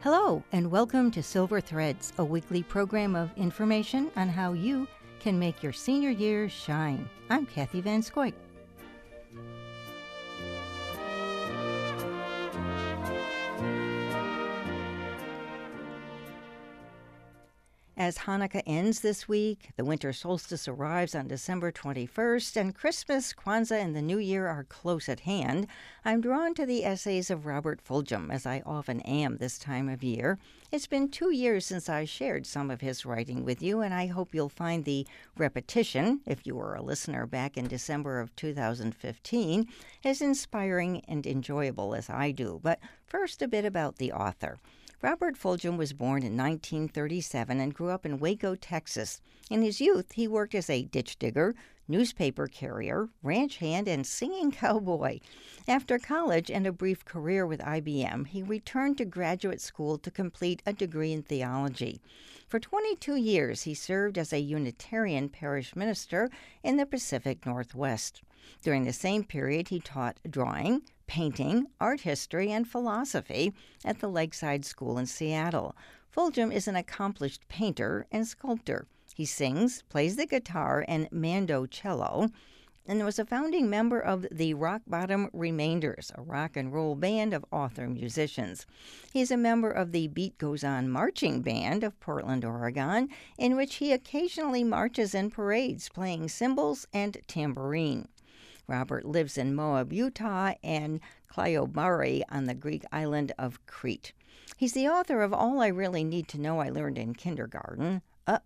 Hello, and welcome to Silver Threads, a weekly program of information on how you can make your senior year shine. I'm Kathy Van Scoik. As Hanukkah ends this week, the winter solstice arrives on December 21st, and Christmas, Kwanzaa, and the New Year are close at hand, I'm drawn to the essays of Robert Fulghum, as I often am this time of year. It's been 2 years since I shared some of his writing with you, and I hope you'll find the repetition, if you were a listener back in December of 2015, as inspiring and enjoyable as I do. But first, a bit about the author. Robert Fulghum was born in 1937 and grew up in Waco, Texas. In his youth, he worked as a ditch digger, newspaper carrier, ranch hand, and singing cowboy. After college and a brief career with IBM, he returned to graduate school to complete a degree in theology. For 22 years, he served as a Unitarian parish minister in the Pacific Northwest. During the same period, he taught drawing, painting, art history, and philosophy at the Lakeside School in Seattle. Fulghum is an accomplished painter and sculptor. He sings, plays the guitar and mandocello, and was a founding member of the Rock Bottom Remainders, a rock and roll band of author musicians. He is a member of the Beat Goes On Marching Band of Portland, Oregon, in which he occasionally marches in parades, playing cymbals and tambourine. Robert lives in Moab, Utah, and Clyobari on the Greek island of Crete. He's the author of All I Really Need to Know I Learned in Kindergarten,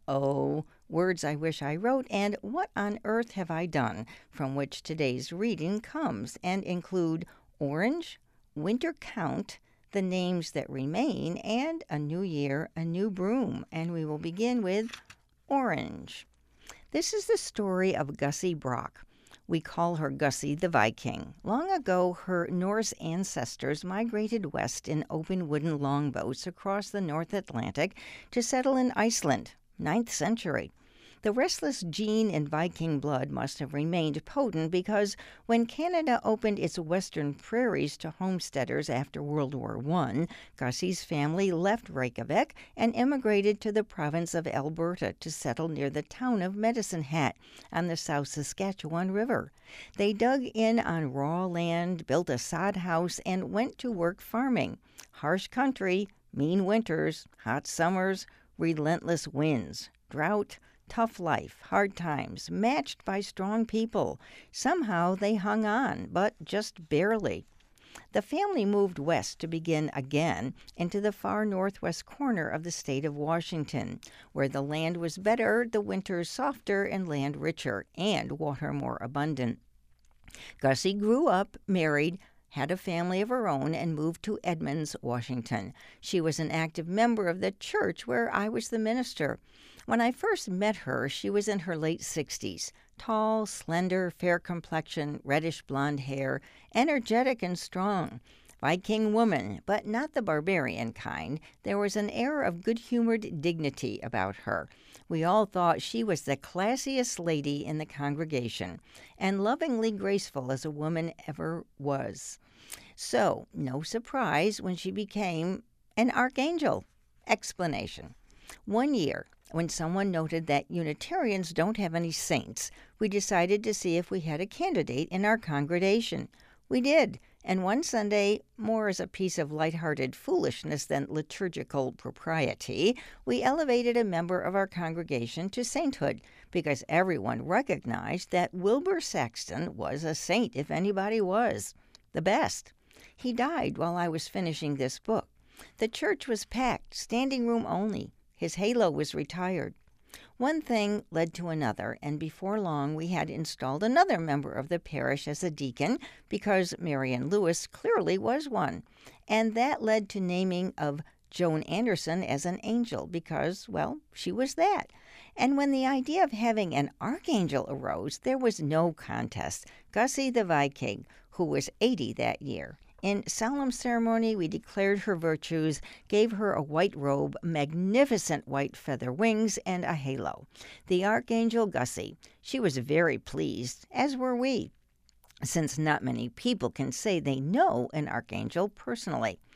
Words I Wish I Wrote, and What on Earth Have I Done, from which today's reading comes, and include Orange, Winter Count, The Names That Remain, and A New Year, A New Broom. And we will begin with Orange. This is the story of Gussie Brock. We call her Gussie the Viking. Long ago, her Norse ancestors migrated west in open wooden longboats across the North Atlantic to settle in Iceland, 9th century. The restless gene in Viking blood must have remained potent because when Canada opened its western prairies to homesteaders after World War I, Gussie's family left Reykjavik and immigrated to the province of Alberta to settle near the town of Medicine Hat on the South Saskatchewan River. They dug in on raw land, built a sod house, and went to work farming. Harsh country, mean winters, hot summers, relentless winds, drought, tough life, hard times, matched by strong people. Somehow they hung on, but just barely. The family moved west to begin again into the far northwest corner of the state of Washington, where the land was better, the winters softer, and land richer, and water more abundant. Gussie grew up, married, had a family of her own, and moved to Edmonds, Washington. She was an active member of the church where I was the minister. When I first met her, she was in her late 60s, tall, slender, fair complexion, reddish blonde hair, energetic and strong. Viking woman, but not the barbarian kind. There was an air of good-humored dignity about her. We all thought she was the classiest lady in the congregation, and lovingly graceful as a woman ever was. So, no surprise when she became an archangel. Explanation. One year, when someone noted that Unitarians don't have any saints, we decided to see if we had a candidate in our congregation. We did, and one Sunday, more as a piece of lighthearted foolishness than liturgical propriety, we elevated a member of our congregation to sainthood, because everyone recognized that Wilbur Saxton was a saint if anybody was. The best. He died while I was finishing this book. The church was packed, standing room only. His halo was retired. One thing led to another, and before long we had installed another member of the parish as a deacon, because Marion Lewis clearly was one. And that led to naming of Joan Anderson as an angel, because, well, she was that. And when the idea of having an archangel arose, there was no contest. Gussie the Viking, who was 80 that year. In solemn ceremony, we declared her virtues, gave her a white robe, magnificent white feather wings, and a halo. The Archangel Gussie. She was very pleased, as were we, since not many people can say they know an archangel personally.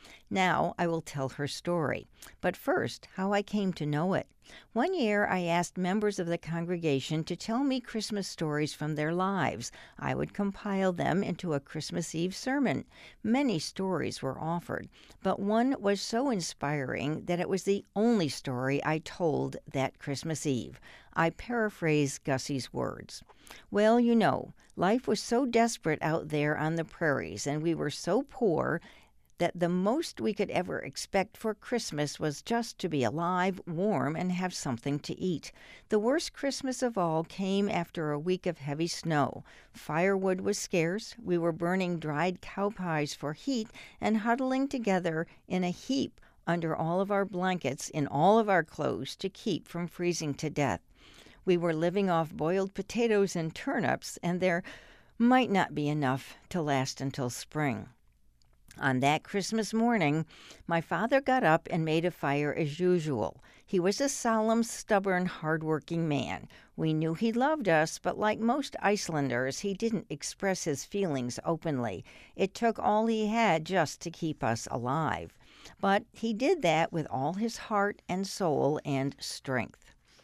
Now I will tell her story, but first, how I came to know it. One year I asked members of the congregation to tell me Christmas stories from their lives. I would compile them into a Christmas Eve sermon. Many stories were offered, but one was so inspiring that it was the only story I told that Christmas Eve. I paraphrase Gussie's words. Well, life was so desperate out there on the prairies, and we were so poor that the most we could ever expect for Christmas was just to be alive, warm, and have something to eat. The worst Christmas of all came after a week of heavy snow. Firewood was scarce. We were burning dried cow pies for heat and huddling together in a heap under all of our blankets in all of our clothes to keep from freezing to death. We were living off boiled potatoes and turnips, and there might not be enough to last until spring. On that Christmas morning, my father got up and made a fire as usual. He was a solemn, stubborn, hard-working man. We knew he loved us, but like most Icelanders, he didn't express his feelings openly. It took all he had just to keep us alive. But he did that with all his heart and soul and strength.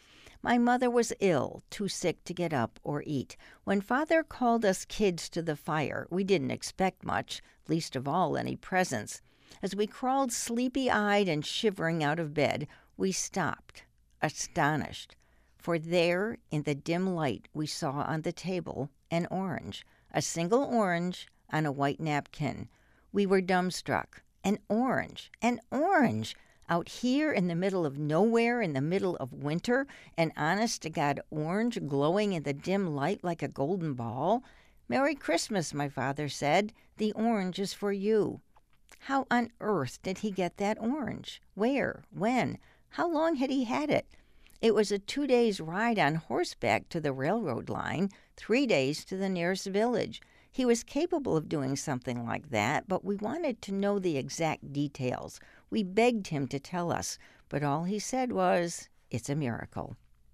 My mother was ill, too sick to get up or eat. When Father called us kids to the fire, we didn't expect much, least of all any presents. As we crawled sleepy-eyed and shivering out of bed, we stopped, astonished. For there, in the dim light, we saw on the table an orange, a single orange on a white napkin. We were dumbstruck. An orange! An orange! Out here in the middle of nowhere, in the middle of winter, an honest-to-God orange glowing in the dim light like a golden ball. "Merry Christmas," my father said. "The orange is for you." How on earth did he get that orange? Where? When? How long had he had it? It was a 2 days' ride on horseback to the railroad line, 3 days to the nearest village. He was capable of doing something like that, but we wanted to know the exact details. We begged him to tell us, but all he said was, "It's a miracle."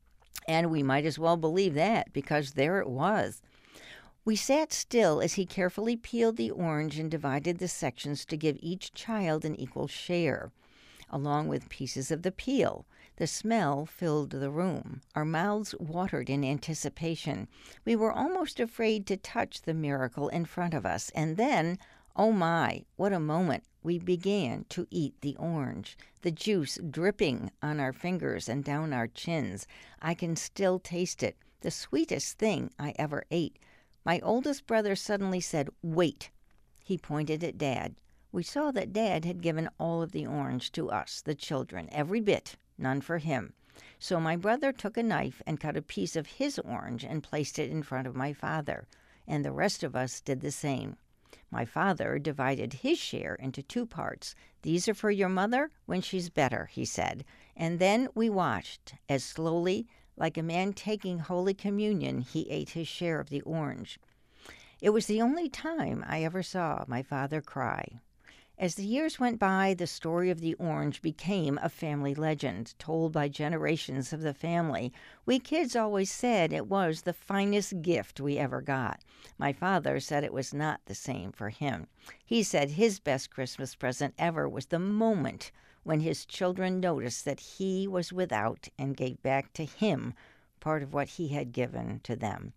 And we might as well believe that, because there it was. We sat still as he carefully peeled the orange and divided the sections to give each child an equal share, along with pieces of the peel. The smell filled the room. Our mouths watered in anticipation. We were almost afraid to touch the miracle in front of us. And then, oh my, what a moment! We began to eat the orange, the juice dripping on our fingers and down our chins. I can still taste it, the sweetest thing I ever ate. My oldest brother suddenly said, "Wait." He pointed at Dad. We saw that Dad had given all of the orange to us, the children, every bit, none for him. So my brother took a knife and cut a piece of his orange and placed it in front of my father, and the rest of us did the same. My father divided his share into 2 parts. "These are for your mother when she's better," he said. And then we watched as slowly, like a man taking Holy Communion, he ate his share of the orange. It was the only time I ever saw my father cry. As the years went by, the story of the orange became a family legend, told by generations of the family. We kids always said it was the finest gift we ever got. My father said it was not the same for him. He said his best Christmas present ever was the moment when his children noticed that he was without and gave back to him part of what he had given to them.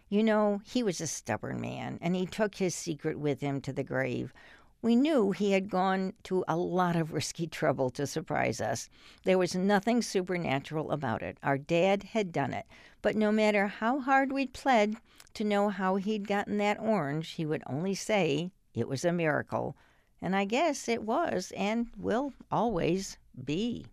He was a stubborn man, and he took his secret with him to the grave. We knew he had gone to a lot of risky trouble to surprise us. There was nothing supernatural about it. Our dad had done it. But no matter how hard we'd pled to know how he'd gotten that orange, he would only say it was a miracle. And I guess it was and will always be.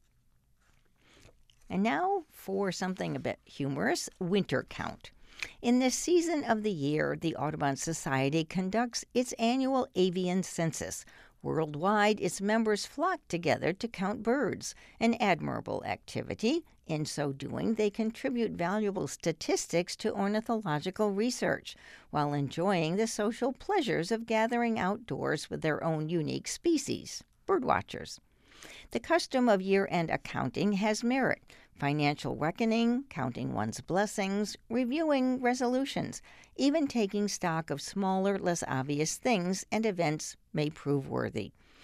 And now for something a bit humorous, winter count. In this season of the year, the Audubon Society conducts its annual avian census. Worldwide, its members flock together to count birds, an admirable activity. In so doing, they contribute valuable statistics to ornithological research, while enjoying the social pleasures of gathering outdoors with their own unique species, birdwatchers. The custom of year-end accounting has merit. Financial reckoning, counting one's blessings, reviewing resolutions, even taking stock of smaller, less obvious things and events may prove worthy.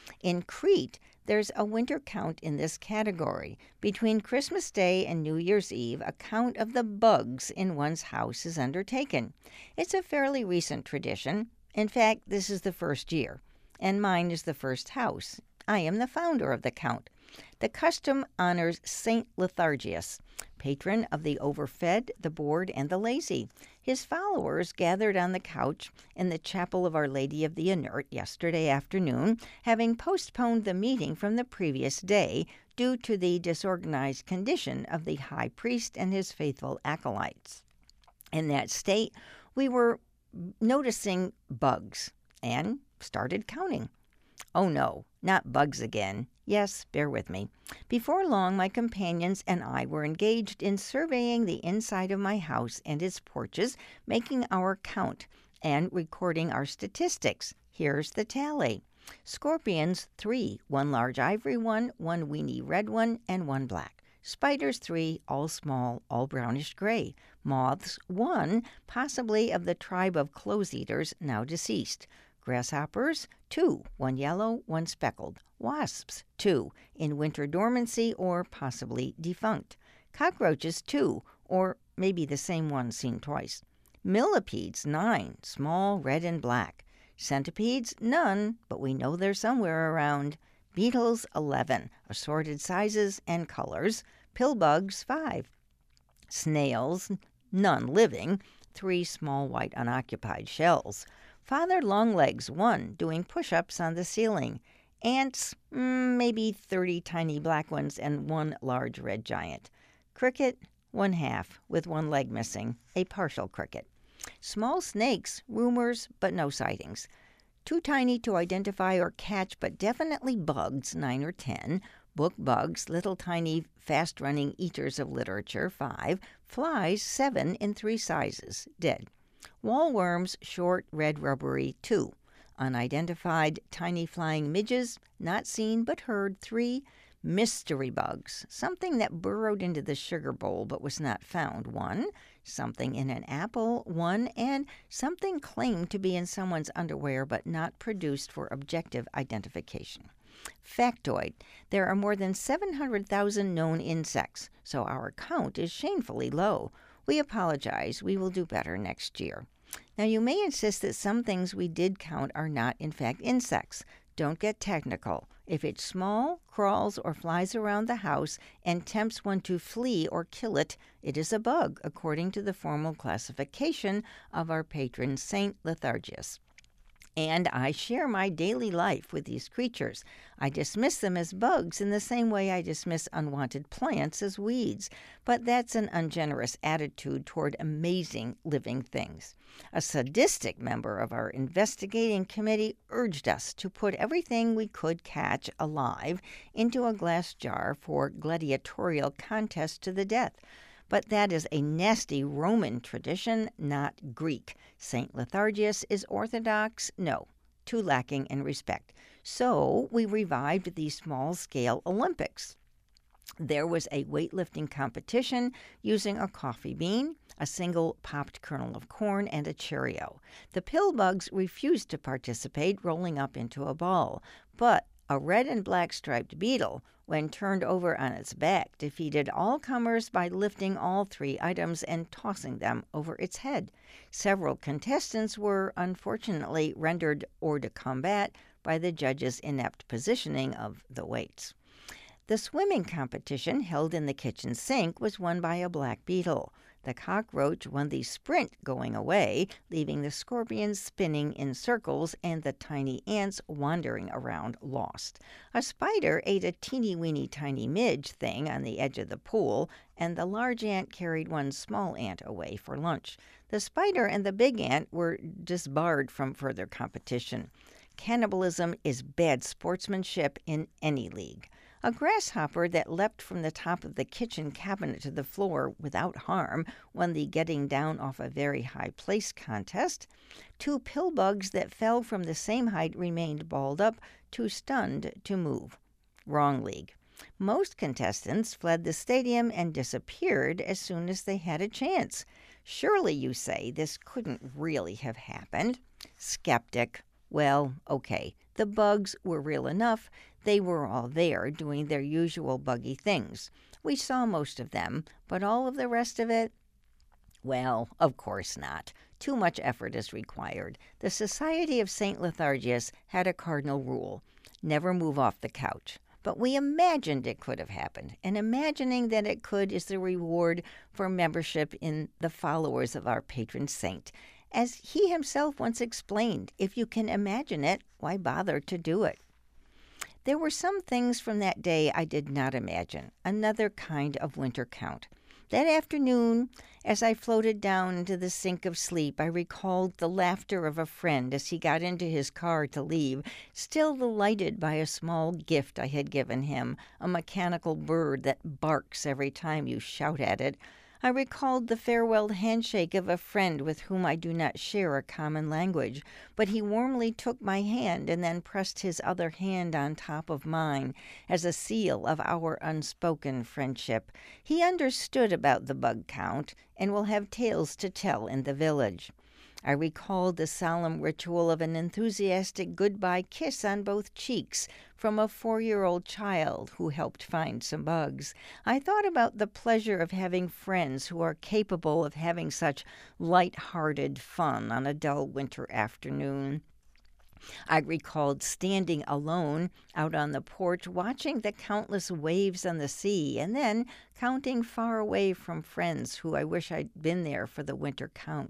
In Crete, there's a winter count in this category. Between Christmas Day and New Year's Eve, a count of the bugs in one's house is undertaken. It's a fairly recent tradition. In fact, this is the first year, and mine is the first house. I am the founder of the count. The custom honors Saint Lethargius, patron of the overfed, the bored, and the lazy. His followers gathered on the couch in the chapel of Our Lady of the Inert yesterday afternoon, having postponed the meeting from the previous day due to the disorganized condition of the high priest and his faithful acolytes. In that state, we were noticing bugs and started counting. Oh no, not bugs again. Yes, bear with me. Before long, my companions and I were engaged in surveying the inside of my house and its porches, making our count and recording our statistics. Here's the tally. Scorpions, 3, 1 large ivory one, 1 weeny red one, and 1 black. Spiders, 3, all small, all brownish gray. Moths, 1, possibly of the tribe of clothes-eaters, now deceased. Grasshoppers, 2, 1 yellow, 1 speckled. Wasps, 2, in winter dormancy or possibly defunct. Cockroaches, 2, or maybe the same one seen twice. Millipedes, 9, small, red and black. Centipedes, none, but we know they're somewhere around. Beetles, 11, assorted sizes and colors. Pillbugs, 5. Snails, none living, 3 small white unoccupied shells. Father Longlegs, 1, doing push-ups on the ceiling. Ants, maybe 30 tiny black ones and 1 large red giant. Cricket, 1/2, with 1 leg missing, a partial cricket. Small snakes, rumors, but no sightings. Too tiny to identify or catch, but definitely bugs, 9 or 10. Book bugs, little tiny fast-running eaters of literature, 5. Flies, 7 in 3 sizes, dead. Wallworms, short, red, rubbery, 2. Unidentified, tiny flying midges, not seen but heard, 3. Mystery bugs, something that burrowed into the sugar bowl but was not found, 1. Something in an apple, 1. And something claimed to be in someone's underwear but not produced for objective identification. Factoid, there are more than 700,000 known insects, so our count is shamefully low. We apologize. We will do better next year. Now, you may insist that some things we did count are not, in fact, insects. Don't get technical. If it's small, crawls, or flies around the house and tempts one to flee or kill it, it is a bug, according to the formal classification of our patron Saint Lethargius. And I share my daily life with these creatures. I dismiss them as bugs in the same way I dismiss unwanted plants as weeds. But that's an ungenerous attitude toward amazing living things. A sadistic member of our investigating committee urged us to put everything we could catch alive into a glass jar for gladiatorial contest to the death. But that is a nasty Roman tradition, not Greek. St. Lethargius is Orthodox? No, too lacking in respect. So we revived the small-scale Olympics. There was a weightlifting competition using a coffee bean, a single popped kernel of corn, and a Cheerio. The pillbugs refused to participate, rolling up into a ball. But a red and black striped beetle, when turned over on its back, defeated all comers by lifting all 3 items and tossing them over its head. Several contestants were, unfortunately, rendered hors de combat by the judges' inept positioning of the weights. The swimming competition, held in the kitchen sink, was won by a black beetle. The cockroach won the sprint going away, leaving the scorpions spinning in circles and the tiny ants wandering around lost. A spider ate a teeny-weeny tiny midge thing on the edge of the pool, and the large ant carried one small ant away for lunch. The spider and the big ant were disbarred from further competition. Cannibalism is bad sportsmanship in any league. A grasshopper that leapt from the top of the kitchen cabinet to the floor without harm won the getting down off a very high place contest. 2 pillbugs that fell from the same height remained balled up, too stunned to move. Wrong league. Most contestants fled the stadium and disappeared as soon as they had a chance. Surely, you say, this couldn't really have happened. Skeptic. Well, okay. The bugs were real enough. They were all there doing their usual buggy things. We saw most of them, but all of the rest of it? Well, of course not. Too much effort is required. The Society of St. Lethargius had a cardinal rule: never move off the couch. But we imagined it could have happened, and imagining that it could is the reward for membership in the followers of our patron saint. As he himself once explained, if you can imagine it, why bother to do it? There were some things from that day I did not imagine, another kind of winter count. That afternoon, as I floated down into the sink of sleep, I recalled the laughter of a friend as he got into his car to leave, still delighted by a small gift I had given him, a mechanical bird that barks every time you shout at it. I recalled the farewell handshake of a friend with whom I do not share a common language, but he warmly took my hand and then pressed his other hand on top of mine as a seal of our unspoken friendship. He understood about the bug count and will have tales to tell in the village. I recalled the solemn ritual of an enthusiastic goodbye kiss on both cheeks from a 4-year-old child who helped find some bugs. I thought about the pleasure of having friends who are capable of having such light-hearted fun on a dull winter afternoon. I recalled standing alone out on the porch, watching the countless waves on the sea, and then counting far away from friends who I wish I'd been there for the winter count.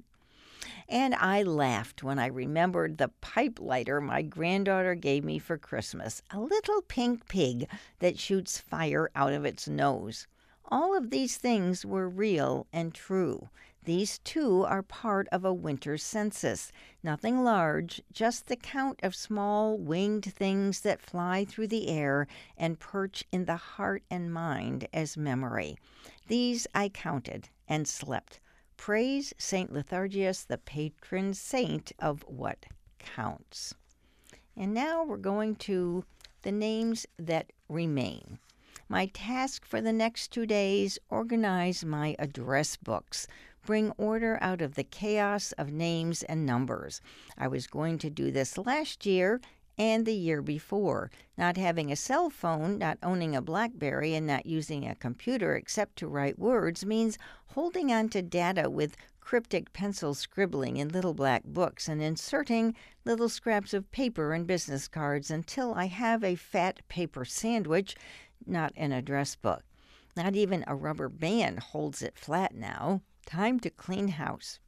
And I laughed when I remembered the pipe lighter my granddaughter gave me for Christmas, a little pink pig that shoots fire out of its nose. All of these things were real and true. These, too, are part of a winter census. Nothing large, just the count of small winged things that fly through the air and perch in the heart and mind as memory. These I counted and slept. Praise St. Lethargius, the patron saint of what counts. And now we're going to the names that remain. My task for the next 2 days: organize my address books, bring order out of the chaos of names and numbers. I was going to do this last year and the year before. Not having a cell phone, not owning a BlackBerry, and not using a computer except to write words means holding on to data with cryptic pencil scribbling in little black books and inserting little scraps of paper and business cards until I have a fat paper sandwich, not an address book. Not even a rubber band holds it flat now. Time to clean house.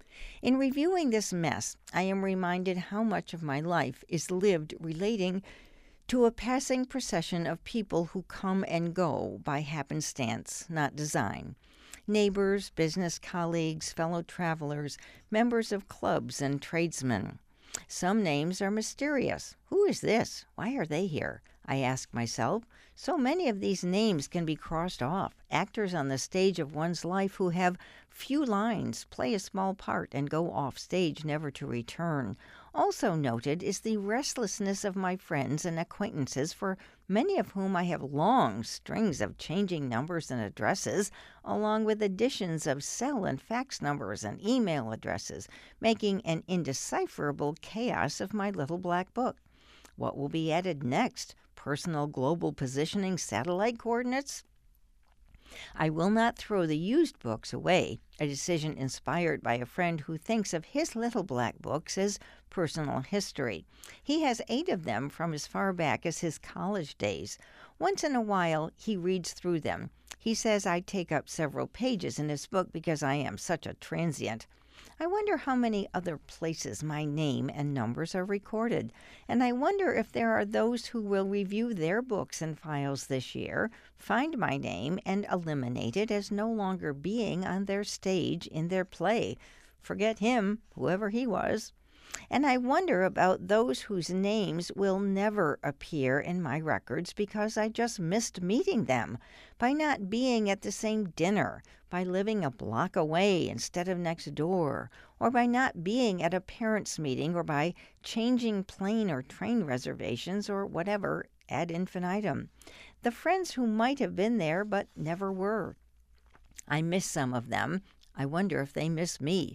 In reviewing this mess, I am reminded how much of my life is lived relating to a passing procession of people who come and go by happenstance, not design. Neighbors, business colleagues, fellow travelers, members of clubs and tradesmen. Some names are mysterious. Who is this? Why are they here? I ask myself. So many of these names can be crossed off. Actors on the stage of one's life who have few lines, play a small part, and go off stage never to return. Also noted is the restlessness of my friends and acquaintances, for many of whom I have long strings of changing numbers and addresses, along with additions of cell and fax numbers and email addresses, making an indecipherable chaos of my little black book. What will be added next? Personal global positioning satellite coordinates? I will not throw the used books away, a decision inspired by a friend who thinks of his little black books as personal history. He has 8 of them from as far back as his college days. Once in a while, he reads through them. He says I take up several pages in his book because I am such a transient. I wonder how many other places my name and numbers are recorded, and I wonder if there are those who will review their books and files this year, find my name, and eliminate it as no longer being on their stage in their play. Forget him, whoever he was. And I wonder about those whose names will never appear in my records because I just missed meeting them, by not being at the same dinner, by living a block away instead of next door, or by not being at a parents' meeting, or by changing plane or train reservations, or whatever ad infinitum. The friends who might have been there but never were. I miss some of them. I wonder if they miss me.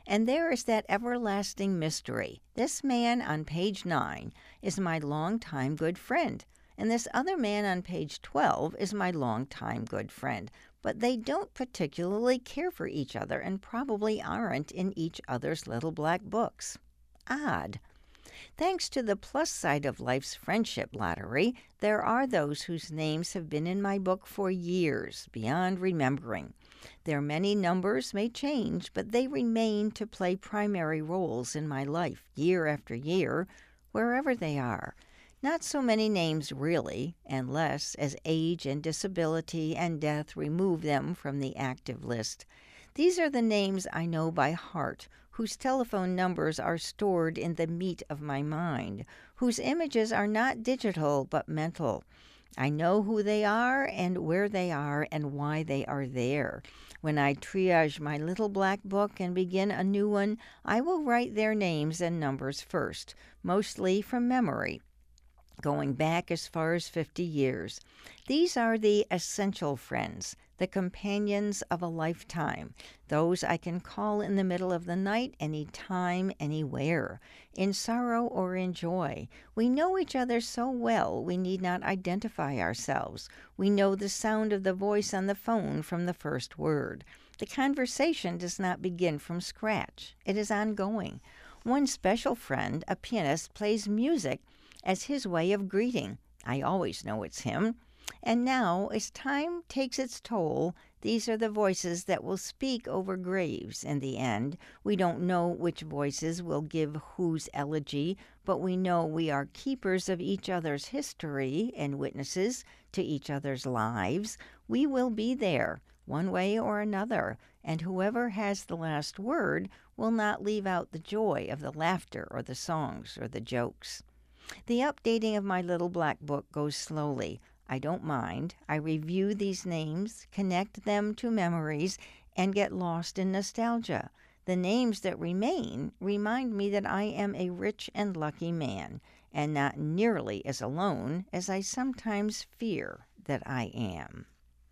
And there is that everlasting mystery. This man on page 9 is my longtime good friend, and this other man on page 12 is my longtime good friend. But they don't particularly care for each other and probably aren't in each other's little black books. Odd. Thanks to the plus side of life's friendship lottery, there are those whose names have been in my book for years, beyond remembering. Their many numbers may change, but they remain to play primary roles in my life, year after year, wherever they are. Not so many names, really, unless as age and disability and death remove them from the active list. These are the names I know by heart, whose telephone numbers are stored in the meat of my mind, whose images are not digital but mental. I know who they are and where they are and why they are there. When I triage my little black book and begin a new one, I will write their names and numbers first, mostly from memory, going back as far as 50 years. These are the essential friends, the companions of a lifetime, those I can call in the middle of the night, any time, anywhere, in sorrow or in joy. We know each other so well we need not identify ourselves. We know the sound of the voice on the phone from the first word. The conversation does not begin from scratch. It is ongoing. One special friend, a pianist, plays music as his way of greeting. I always know it's him. And now, as time takes its toll, these are the voices that will speak over graves in the end. We don't know which voices will give whose elegy, but we know we are keepers of each other's history and witnesses to each other's lives. We will be there, one way or another, and whoever has the last word will not leave out the joy of the laughter or the songs or the jokes. The updating of my little black book goes slowly. I don't mind. I review these names, connect them to memories, and get lost in nostalgia. The names that remain remind me that I am a rich and lucky man, and not nearly as alone as I sometimes fear that I am.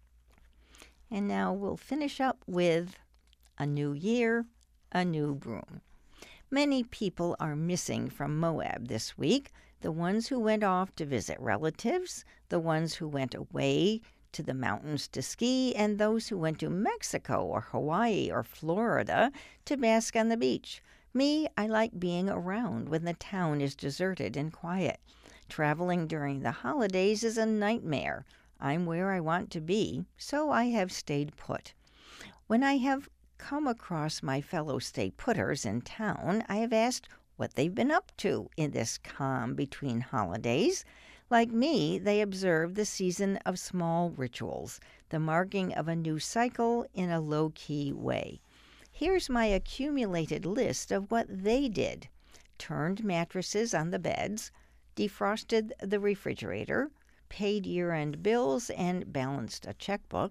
And now we'll finish up with a new year, a new broom. Many people are missing from Moab this week. The ones who went off to visit relatives, the ones who went away to the mountains to ski, and those who went to Mexico or Hawaii or Florida to bask on the beach. Me, I like being around when the town is deserted and quiet. Traveling during the holidays is a nightmare. I'm where I want to be, so I have stayed put. When I have come across my fellow stay-putters in town, I have asked what they've been up to in this calm between holidays. Like me, they observe the season of small rituals, the marking of a new cycle in a low-key way. Here's my accumulated list of what they did. Turned mattresses on the beds, defrosted the refrigerator, paid year-end bills and balanced a checkbook,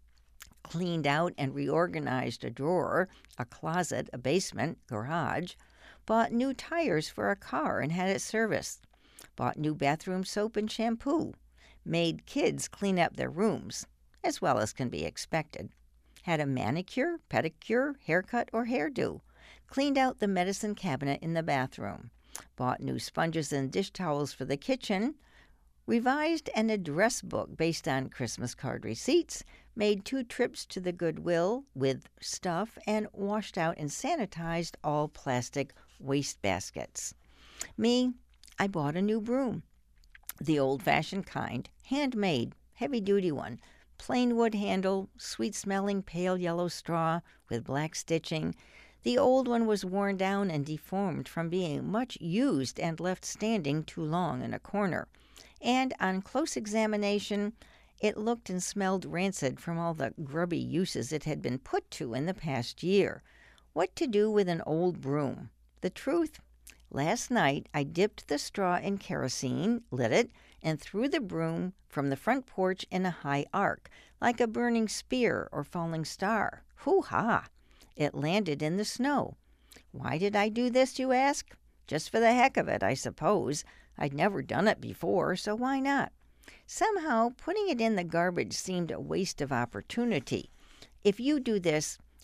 cleaned out and reorganized a drawer, a closet, a basement, garage, bought new tires for a car and had it serviced, bought new bathroom soap and shampoo, made kids clean up their rooms, as well as can be expected, had a manicure, pedicure, haircut, or hairdo, cleaned out the medicine cabinet in the bathroom, bought new sponges and dish towels for the kitchen, revised an address book based on Christmas card receipts, made 2 trips to the Goodwill with stuff, and washed out and sanitized all plastic waste baskets. Me, I bought a new broom. The old-fashioned kind, handmade, heavy-duty one, plain wood handle, sweet-smelling pale yellow straw with black stitching. The old one was worn down and deformed from being much used and left standing too long in a corner. And on close examination, it looked and smelled rancid from all the grubby uses it had been put to in the past year. What to do with an old broom? The truth? Last night I dipped the straw in kerosene, lit it, and threw the broom from the front porch in a high arc, like a burning spear or falling star. Hoo-ha! It landed in the snow. Why did I do this, you ask? Just for the heck of it, I suppose. I'd never done it before, so why not? Somehow, putting it in the garbage seemed a waste of opportunity. If you do this,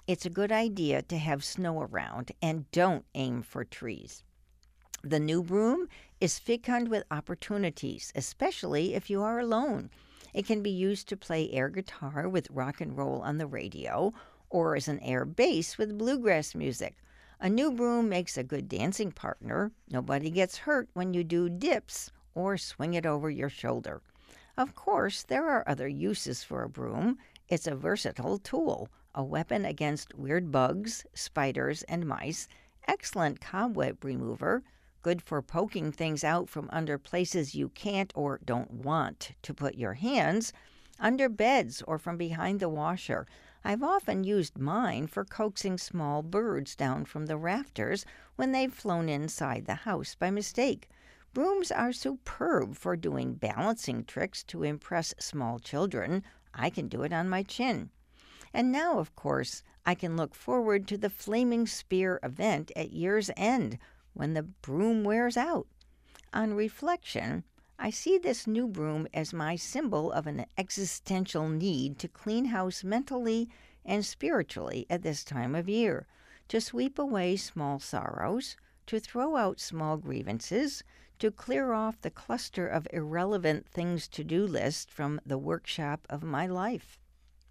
It's a good idea to have snow around, and don't aim for trees. The new broom is fecund with opportunities, especially if you are alone. It can be used to play air guitar with rock and roll on the radio, or as an air bass with bluegrass music. A new broom makes a good dancing partner. Nobody gets hurt when you do dips or swing it over your shoulder. Of course, there are other uses for a broom. It's a versatile tool, a weapon against weird bugs, spiders, and mice, excellent cobweb remover, good for poking things out from under places you can't or don't want to put your hands, under beds or from behind the washer. I've often used mine for coaxing small birds down from the rafters when they've flown inside the house by mistake. Brooms are superb for doing balancing tricks to impress small children. I can do it on my chin. And now, of course, I can look forward to the Flaming Spear event at year's end, when the broom wears out. On reflection, I see this new broom as my symbol of an existential need to clean house mentally and spiritually at this time of year, to sweep away small sorrows, to throw out small grievances, to clear off the cluster of irrelevant things-to-do list from the workshop of my life.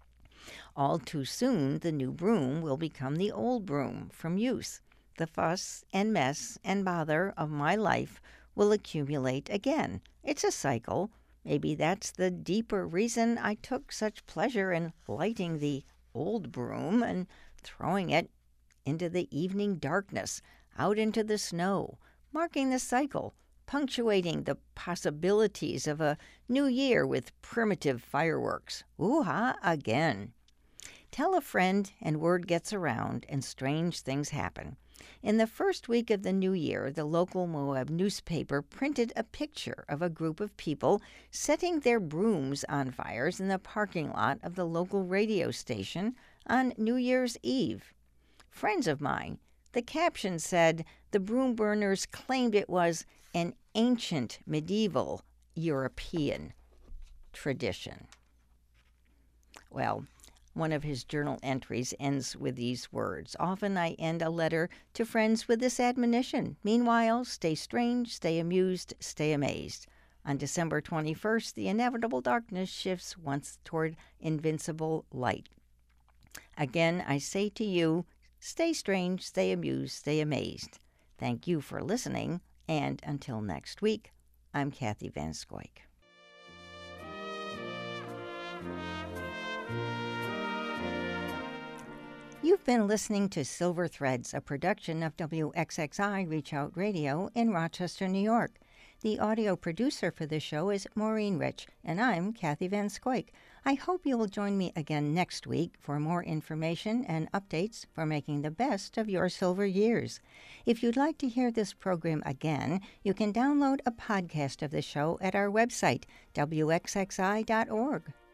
All too soon, the new broom will become the old broom from use. The fuss and mess and bother of my life will accumulate again. It's a cycle. Maybe that's the deeper reason I took such pleasure in lighting the old broom and throwing it into the evening darkness, out into the snow, marking the cycle, punctuating the possibilities of a new year with primitive fireworks. Ooh-ha again. Tell a friend and word gets around and strange things happen. In the first week of the new year, the local Moab newspaper printed a picture of a group of people setting their brooms on fires in the parking lot of the local radio station on New Year's Eve. Friends of mine, the caption said the broom burners claimed it was an ancient medieval European tradition. Well, one of his journal entries ends with these words. Often I end a letter to friends with this admonition. Meanwhile, stay strange, stay amused, stay amazed. On December 21st, the inevitable darkness shifts once toward invincible light. Again, I say to you, stay strange, stay amused, stay amazed. Thank you for listening, and until next week, I'm Kathy Van Scoik. You've been listening to Silver Threads, a production of WXXI Reach Out Radio in Rochester, New York. The audio producer for the show is Maureen Rich, and I'm Kathy Van Scoik. I hope you will join me again next week for more information and updates for making the best of your silver years. If you'd like to hear this program again, you can download a podcast of the show at our website, wxxi.org.